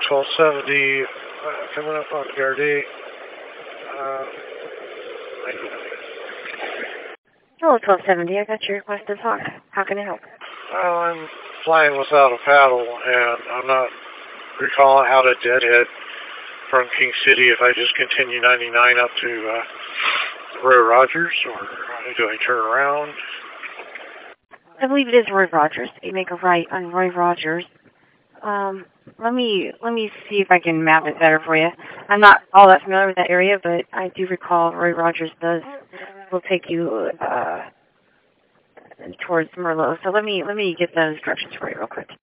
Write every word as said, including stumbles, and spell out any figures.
twelve seventy, uh, coming up on P R D. Uh, Hello, twelve seventy. I got your request to talk. How can I help? well, I'm flying without a paddle, and I'm not recalling how to deadhead from King City if I just continue ninety-nine up to uh, Roy Rogers, or do I turn around? I believe it is Roy Rogers. You make a right on Roy Rogers. Um, let me let me see if I can map it better for you. I'm not all that familiar with that area, but I do recall Roy Rogers does will take you uh, towards Merlot. So let me let me get those directions for you real quick.